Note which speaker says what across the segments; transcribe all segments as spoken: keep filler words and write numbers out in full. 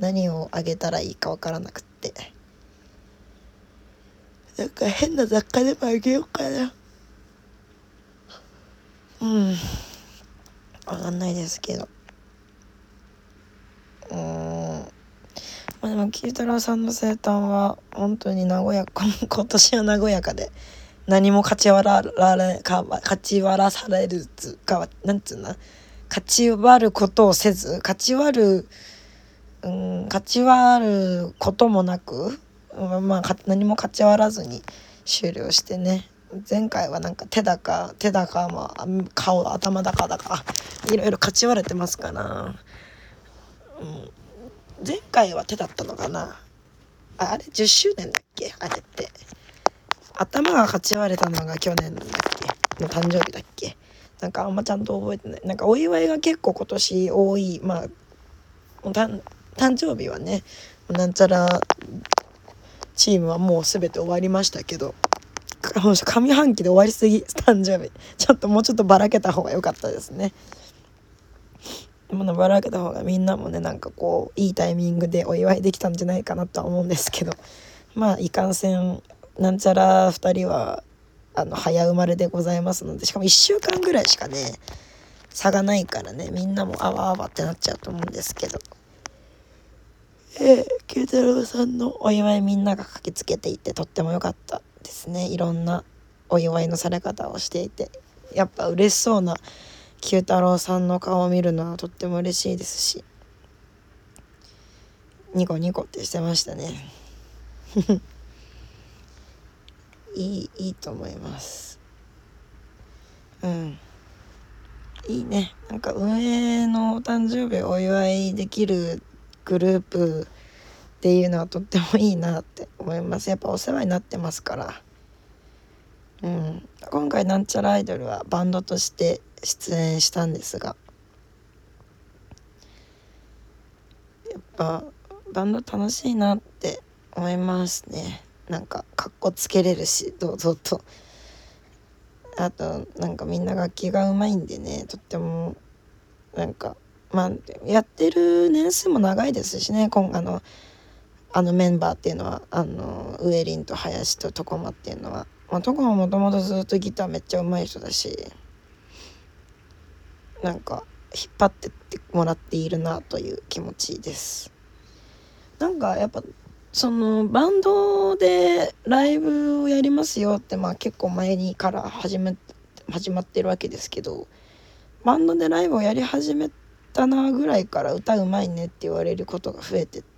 Speaker 1: 何をあげたらいいかわからなくって、なんか変な雑貨でもあげようかな。うんわかんないですけど、うーんまあでも九太郎さんの生誕は本当に和やか今年は和やかで、何も勝ち割られか勝ち割らされるつかなんつうな勝ち割ることをせず、勝ち割るうん勝ち割ることもなく、まあ何も勝ち割らずに終了してね。前回はなんか手だか手だか、まあ、顔頭だかだかいろいろ勝ち割れてますから、うん、前回は手だったのかな。あ, あれじゅっしゅうねんだっけ、あれって頭が勝ち割れたのが去年だっけの誕生日だっけ、なんかあんまちゃんと覚えてない。なんかお祝いが結構今年多い。まあ誕生日はねなんちゃらチームはもう全て終わりましたけど、上半期で終わりすぎ誕生日ちょっともうちょっとばらけた方が良かったですね。もうばらけた方がみんなもねなんかこういいタイミングでお祝いできたんじゃないかなとは思うんですけど、まあいかんせんなんちゃらふたりはあの早生まれでございますので、しかもいっしゅうかんぐらいしかね差がないからね、みんなもあわあわってなっちゃうと思うんですけど、えー、九太郎さんのお祝いみんなが駆けつけていてとっても良かったですね。いろんなお祝いのされ方をしていて、やっぱ嬉しそうな九太郎さんの顔を見るのはとっても嬉しいですし、ニコニコってしてましたねいいいいと思います。うんいいね。なんか運営のお誕生日をお祝いできるグループっていうのはとってもいいなって思います。やっぱお世話になってますから。うん、今回なんちゃらアイドルはバンドとして出演したんですが、やっぱバンド楽しいなって思いますね。なんかかっこつけれるし堂々と、あとなんかみんな楽器がうまいんでね、とってもなんかまあやってる年数も長いですしね。今あのあのメンバーっていうのはあのウエリンと林とトコマっていうのは、まあ、トコマもともとずっとギターめっちゃうまい人だし、なんか引っ張ってってもらっているなという気持ちです。なんかやっぱそのバンドでライブをやりますよって、まあ結構前にから始め始まってるわけですけど、バンドでライブをやり始めたなぐらいから歌うまいねって言われることが増えてって、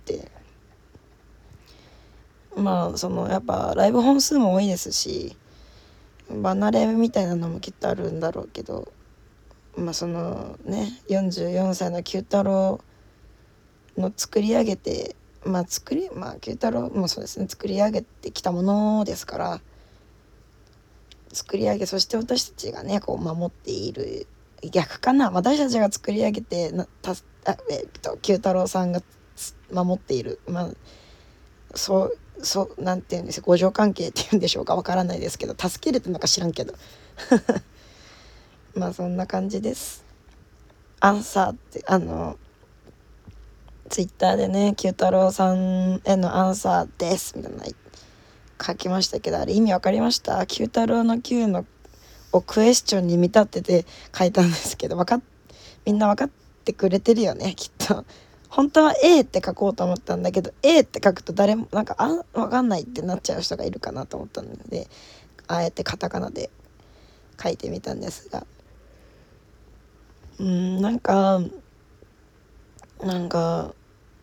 Speaker 1: まあそのやっぱライブ本数も多いですし離れみたいなのもきっとあるんだろうけど、まあそのねよんじゅうよんさいの九太郎の作り上げてまあ作りまあ九太郎もそうですね作り上げてきたものですから、作り上げそして私たちがねこう守っている、逆かな、私たちが作り上げてなたあえっと九太郎さんが守っている、まあそうそうなんていうんですか、互助関係っていうんでしょうか、わからないですけど、助けれてるのか知らんけどまあそんな感じです。アンサーってあのツイッターでね九太郎さんへのアンサーですみたいな書きましたけど、あれ意味わかりました？九太郎の九のをクエスチョンに見立てて書いたんですけど、わかっみんな分かってくれてるよねきっと。本当は A って書こうと思ったんだけど A って書くと誰もなんかあ分かんないってなっちゃう人がいるかなと思ったので、あえてカタカナで書いてみたんですが、うーんなんかなんか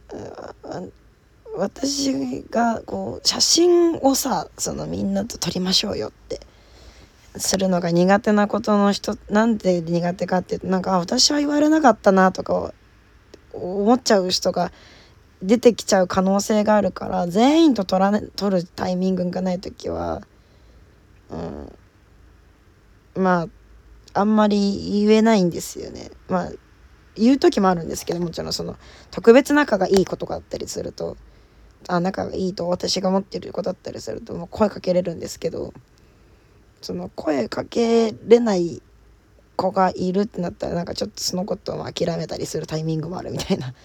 Speaker 1: 私がこう写真をさそのみんなと撮りましょうよってするのが苦手なことの人、なんで苦手かっていうと、なんか私は言われなかったなとか思っちゃう人が出てきちゃう可能性があるから、全員と撮ら、ね、撮るタイミングがない時は、うん、まああんまり言えないんですよね。まあ言う時もあるんですけど、もちろんその特別仲がいいことがあったりすると、あ仲がいいと私が思ってる子だったりするともう声かけれるんですけど、その声かけれない子がいるってなったらなんかちょっとそのことを諦めたりするタイミングもあるみたいな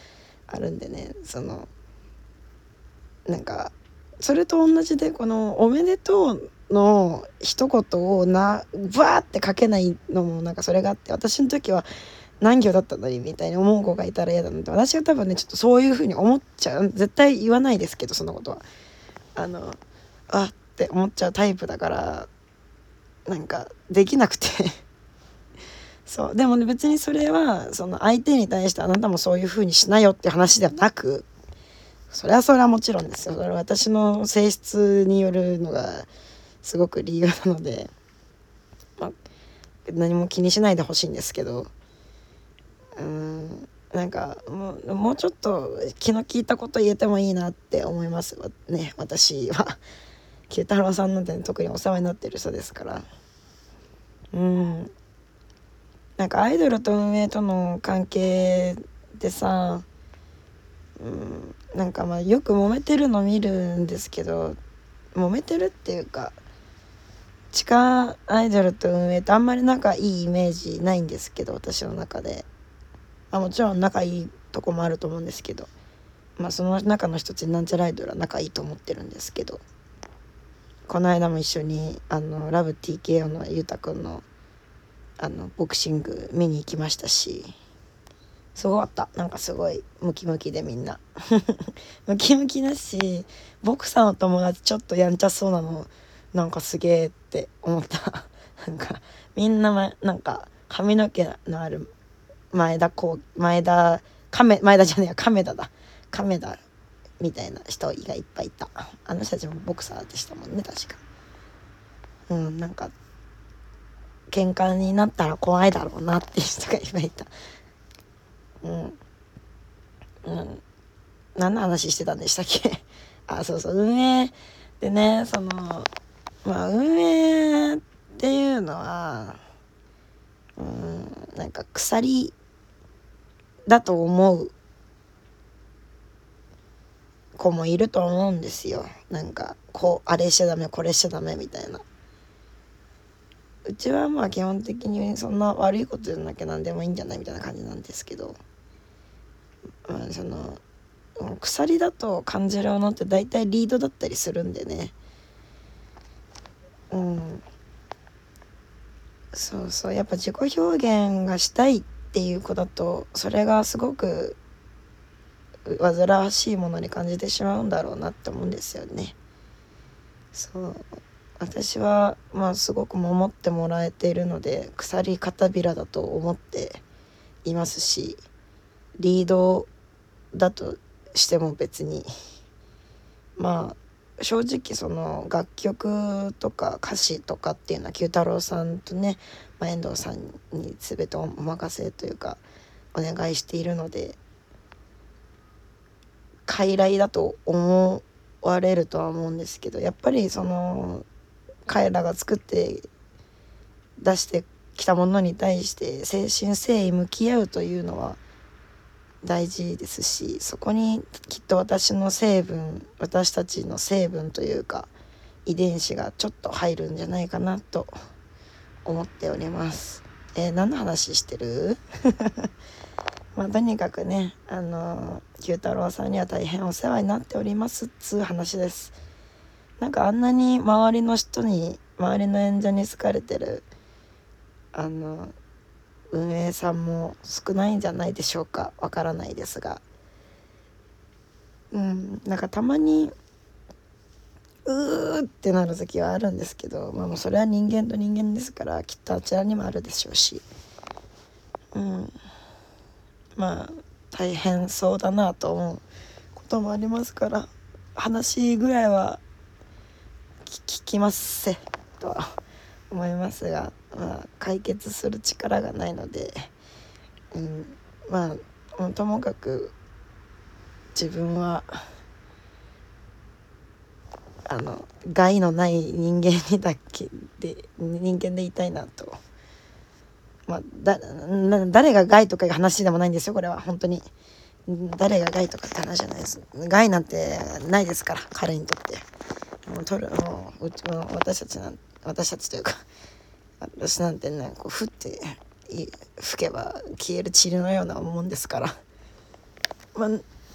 Speaker 1: あるんでね、そのなんかそれと同じで、このおめでとうの一言をなバーって書けないのもなんかそれがあって、私の時は何行だったのにみたいに思う子がいたら嫌だなって、私は多分ねちょっとそういう風に思っちゃう、絶対言わないですけどそんなことはあのあって思っちゃうタイプだから、なんかできなくてそうでもね、別にそれはその相手に対してあなたもそういう風にしなよって話ではなく、それはそれはもちろんですよ、それは私の性質によるのがすごく理由なので、まあ、何も気にしないでほしいんですけど、うーんなんかもう、もうちょっと気の利いたこと言えてもいいなって思いますね。私は九太郎さんなんて、ね、特にお世話になってる人ですから。うんなんかアイドルと運営との関係でさ、うんなんかまあよく揉めてるの見るんですけど、揉めてるっていうか、地下アイドルと運営ってあんまり仲いいイメージないんですけど、私の中で、まあ、もちろん仲いいとこもあると思うんですけど、まあその中の一つになんちゃらアイドルは仲いいと思ってるんですけど、この間も一緒にあのラブ ティーケーオー のゆうたくんのあのボクシング見に行きましたし、すごかった。なんかすごいムキムキでみんなムキムキだし、ボクサーの友達ちょっとやんちゃそうなのなんかすげーって思ったなんかみんな、ま、なんか髪の毛のある前田こう前田亀前田じゃねえや亀田だ亀田みたいな人がいっぱいいた。あの人たちもボクサーでしたもんね確か。うんなんか喧嘩になったら怖いだろうなっていう人がいっぱいいた。うんうん何の話してたんでしたっけあそうそう運営でね、そのまあ運営っていうのはうんなんか鎖だと思う子もいると思うんですよ。なんかこうあれしちゃダメこれしちゃダメみたいな。うちはまあ基本的にそんな悪いことじゃなきゃ何でもいいんじゃないみたいな感じなんですけど、まあその鎖だと感じるものって大体リードだったりするんでね。うんそうそうやっぱ自己表現がしたいっていう子だとそれがすごく煩わしいものに感じてしまうんだろうなって思うんですよね。そう私はまあすごく守ってもらえているので鎖片びらだと思っていますし、リードだとしても別にまあ正直その楽曲とか歌詞とかっていうのは九太郎さんとね、まあ、遠藤さんに全てお任せというかお願いしているので傀儡だと思われるとは思うんですけど、やっぱりその彼らが作って出してきたものに対して誠心誠意向き合うというのは大事ですし、そこにきっと私の成分私たちの成分というか遺伝子がちょっと入るんじゃないかなと思っております。えー、何の話してるまあとにかくねあの九太郎さんには大変お世話になっておりますっつう話です。なんかあんなに周りの人に周りの演者に好かれてるあの運営さんも少ないんじゃないでしょうか。わからないですが、うんなんかたまにうーってなる時はあるんですけど、まあもうそれは人間と人間ですからきっとあちらにもあるでしょうし、うんまあ大変そうだなと思うこともありますから、話ぐらいは聞きますせとは思いますが、まあ解決する力がないので、うん、まあともかく自分はあの害のない人間にだけで人間でいたいなと。まあ、だ誰が害とかいう話でもないんですよ。これは本当に誰が害とかって話じゃないです。害なんてないですから彼にとって。もう取るもううちも私たちなん私たちというか私なんてねこうふって吹けば消える塵のようなもんですから、まあ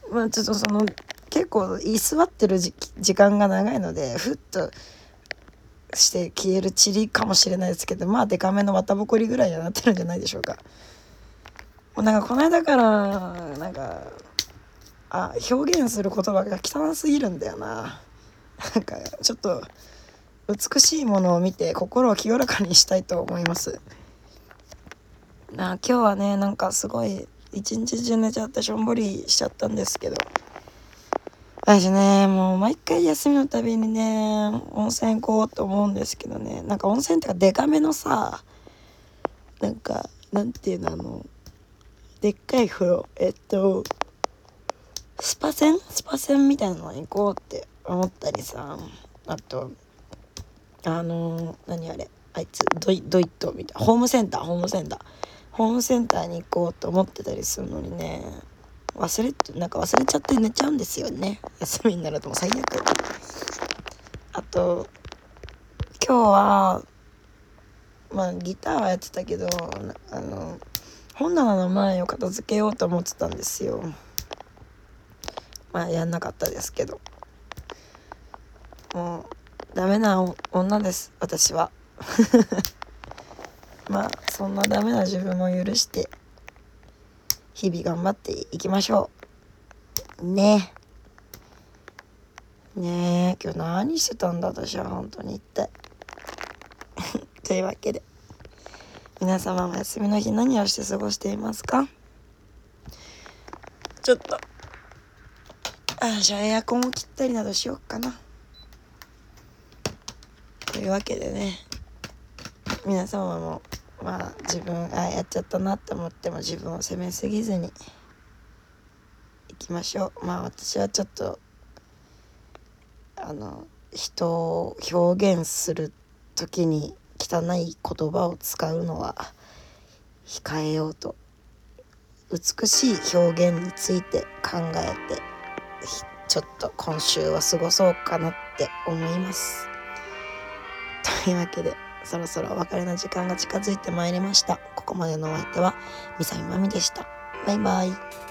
Speaker 1: まあちょっとその結構居座ってる時時間が長いのでふっとして消える塵かもしれないですけど、まあデカめの綿ぼこりぐらいにはなってるんじゃないでしょうか。もうなんかこの間からなんかあ表現する言葉が汚すぎるんだよな。なんかちょっと美しいものを見て心を清らかにしたいと思います。な今日はねなんかすごい一日中寝ちゃってしょんぼりしちゃったんですけど、私ねもう毎回休みのたびにね温泉行こうと思うんですけどね、なんか温泉ってかデカめのさ、なんかなんていうの、あのでっかい風呂、えっとスパ船スパ船みたいなのに行こうって思ったりさ、あとあの何あれあいつドイドイットみたいなホームセンターホームセンターホームセンターに行こうと思ってたりするのにね、忘れてなんか忘れちゃって寝ちゃうんですよね。休みになるともう最悪。あと今日はまあギターはやってたけど、あの本棚の前を片付けようと思ってたんですよ。まあやんなかったですけど、もうダメな女です私は。まあそんなダメな自分も許して日々頑張っていきましょうね。ねえ今日何してたんだ私は本当に一体。というわけで皆様も休みの日何をして過ごしていますか？ちょっとあじゃあエアコンを切ったりなどしようかな。というわけでね、皆様もまあ自分あやっちゃったなって思っても自分を責めすぎずにいきましょう。まあ私はちょっとあの人を表現する時に汚い言葉を使うのは控えようと、美しい表現について考えてちょっと今週は過ごそうかなって思います。というわけでそろそろお別れの時間が近づいてまいりました。ここまでのお相手はみさみまみでした。バイバイ。